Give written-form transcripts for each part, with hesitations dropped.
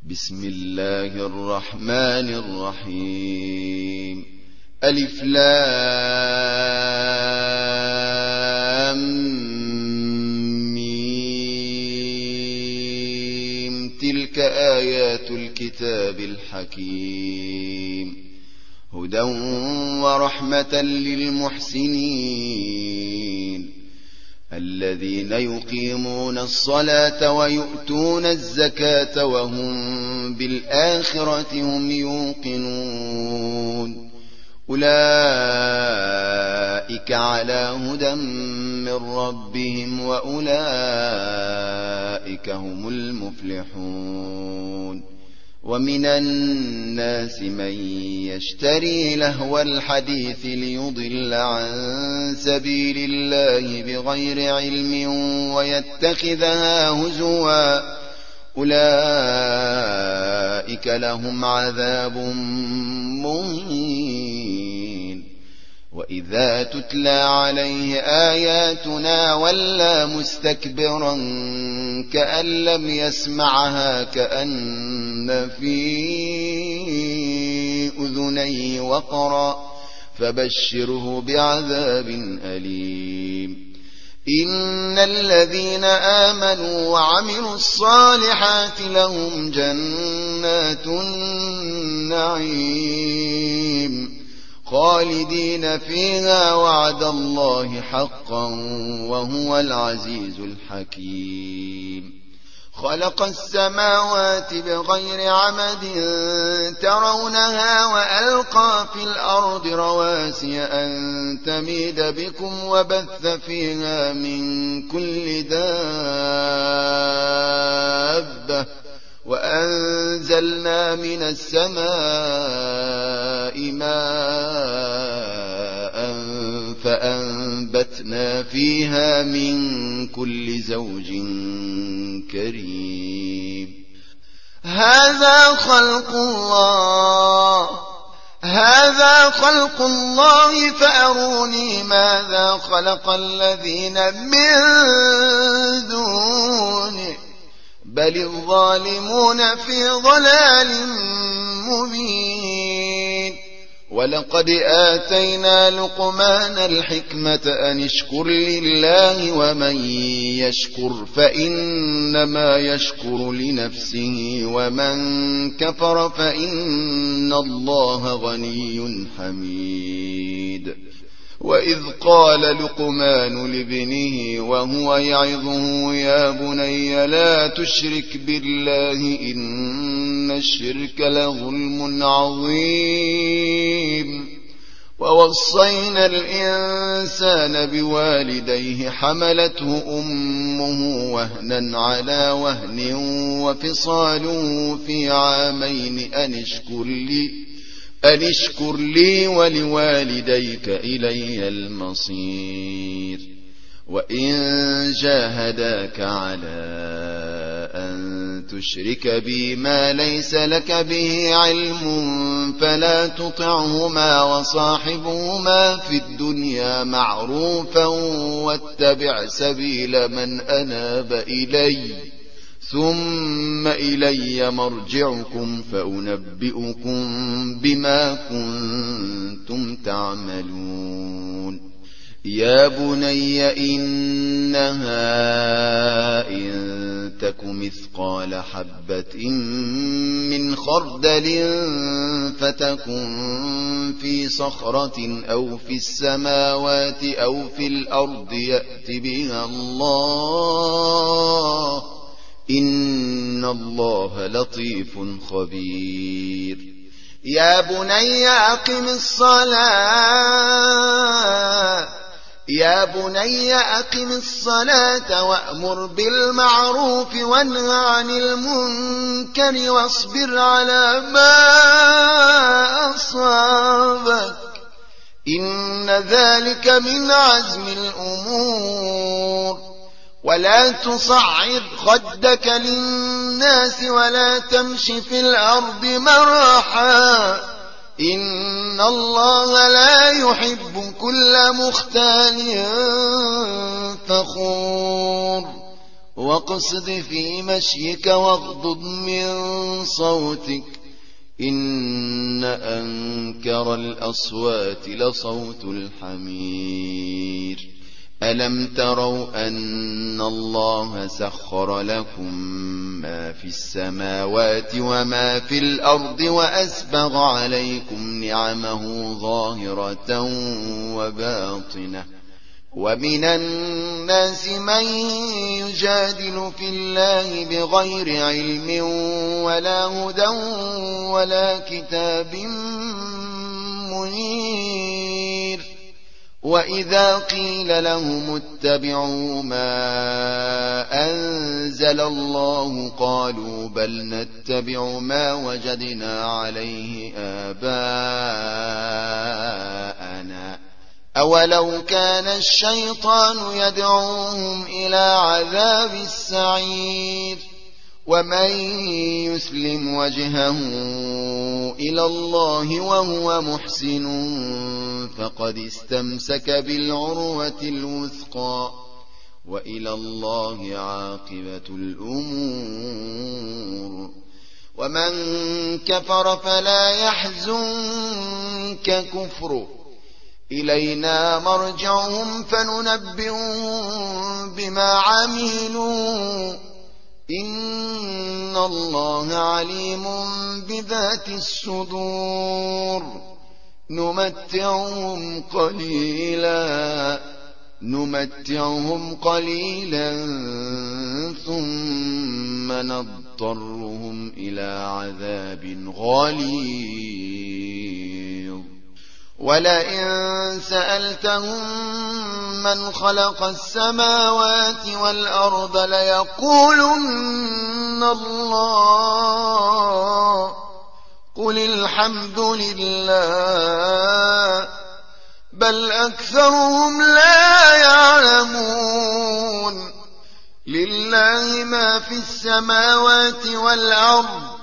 بسم الله الرحمن الرحيم. ألف لام ميم. تلك آيات الكتاب الحكيم، هدى ورحمة للمحسنين الذين يقيمون الصلاة ويؤتون الزكاة وهم بالآخرة هم يوقنون. أولئك على هدى من ربهم وأولئك هم المفلحون. ومن الناس من يشتري لهو الحديث ليضل عن سبيل الله بغير علم ويتخذها هزوا، أولئك لهم عذاب مهين. وإذا تتلى عليه آياتنا ولى مستكبرا كأن لم يسمعها كأن في أذنيه وقرا، فبشره بعذاب أليم. إن الذين آمنوا وعملوا الصالحات لهم جنات النعيم خالدين فيها، وعد الله حقا وهو العزيز الحكيم. خلق السماوات بغير عمد ترونها وألقى في الأرض رواسي أن تميد بكم وبث فيها من كل دابة، وأنزلنا من السماء ماء فأنبتنا فيها من كل زوج كريم. هذا خلق الله فأروني ماذا خلق الذين من دونه بل الظالمون في ضلال مبين. ولقد آتينا لقمان الحكمة أن اشكر لله ومن يشكر فإنما يشكر لنفسه ومن كفر فإن الله غني حميد. وإذ قال لقمان لابنه وهو يعظه يا بني لا تشرك بالله إن الشرك لظلم عظيم. ووصينا الإنسان بوالديه حملته أمه وهنا على وهن وفصاله في عامين أن اشكر لي ولوالديك إلي المصير. وإن جاهداك على أن تشرك بي ما ليس لك به علم فلا تطعهما وصاحبهما في الدنيا معروفا واتبع سبيل من أناب إلي ثم إلي مرجعكم فأنبئكم بما كنتم تعملون. يا بني إنها إن تك مثقال حبة من خردل فتكن في صخرة أو في السماوات أو في الأرض يأت بها الله إن الله لطيف خبير. يا بني أقم الصلاة وأمر بالمعروف وانه عن المنكر واصبر على ما أصابك إن ذلك من عزم الأمور. ولا تصعر خدك للناس ولا تمش في الأرض مرحا إن الله لا يحب كل مختال فخور. واقصد في مشيك واغضض من صوتك إن أنكر الأصوات لصوت الحمير ألم تروا أن الله سخر لكم ما في السماوات وما في الأرض وأسبغ عليكم نعمه ظاهرة وباطنة ومن الناس من يجادل في الله بغير علم ولا هدى ولا كتاب منير وإذا قيل لهم اتبعوا ما أنزل الله قالوا بل نتبع ما وجدنا عليه آباءنا أولو كان الشيطان يدعوهم إلى عذاب السعير ومن يسلم وجهه إلى الله وهو محسن فقد استمسك بالعروة الوثقى وإلى الله عاقبة الأمور ومن كفر فلا يحزنك كفره إلينا مرجعهم فننبئهم بما عملوا إن الله عليم بذات الصدور نمتعهم قليلا ثم نضطرهم إلى عذاب غليظ ولئن سألتهم من خلق السماوات والأرض ليقولن الله قل الحمد لله بل أكثرهم لا يعلمون لله ما في السماوات والأرض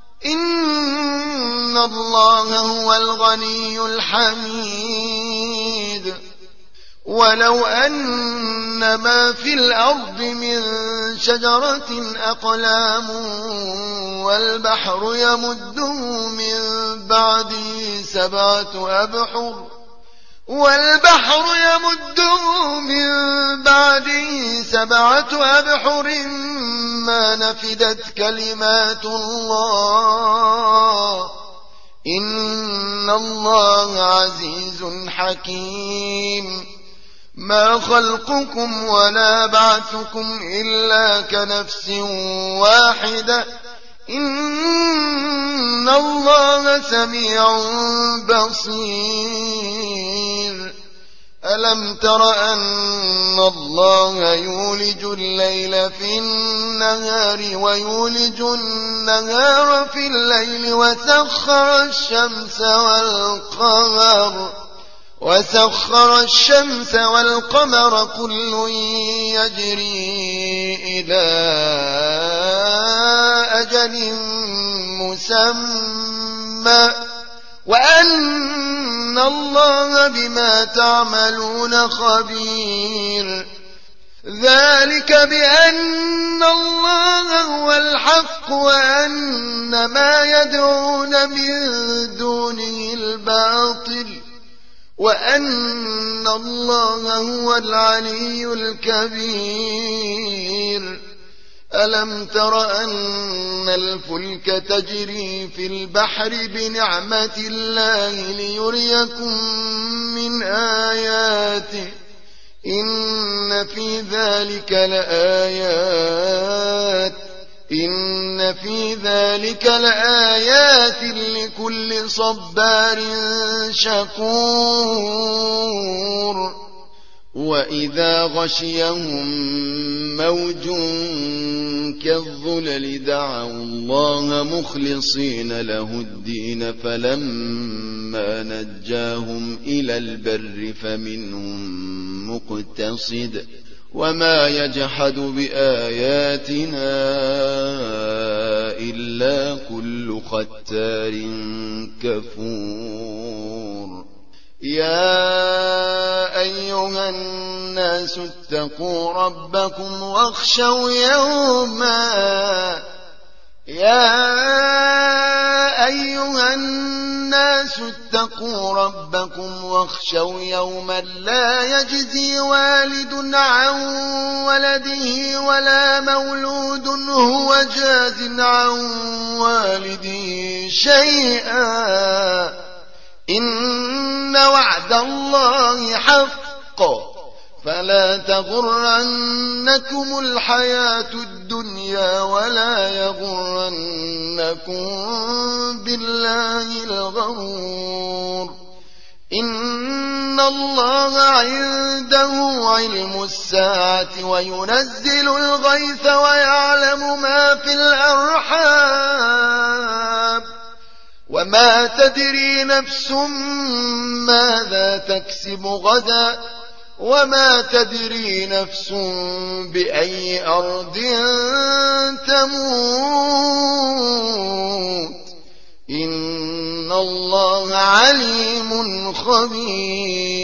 إن الله هو الغني الحميد ولو أن ما في الأرض من شجرة أقلام والبحر يمده من بعده سبعة أبحر ما نفدت كلمات الله إن الله عزيز حكيم ما خلقكم ولا بعثكم إلا كنفس واحدة إن الله سميع بصير ألم تر أن الله يولج الليل في النهار ويولج النهار في الليل وسخر الشمس والقمر كل يجري إلى أجل مسمى وأن الله بما تعملون خبير ذلك بأن الله هو الحق وأن ما يدعون من دونه الباطل وأن الله هو العلي الكبير ألم تر أن الفلك تجري في البحر بنعمة الله ليريكم من آياته إن في ذلك لآيات لكل صبار شكور وإذا غشيهم موج كالظلل دعوا الله مخلصين له الدين فلما نجاهم إلى البر فمنهم مقتصد وما يجحد بآياتنا إلا كل ختار كفور يا أيها الناس اتقوا ربكم واخشوا يوما لا يجزي والد عن ولده ولا مولود هو جاز عن والده شيئا إن وعد الله حق فلا تغرنكم الحياة الدنيا ولا يغرنكم بالله الغرور إن الله عنده علم الساعة وينزل الغيث ويعلم ما في الأرحام وما تدري نفس ماذا تكسب غدا وما تدري نفس بأي أرض تموت إن الله عليم خبير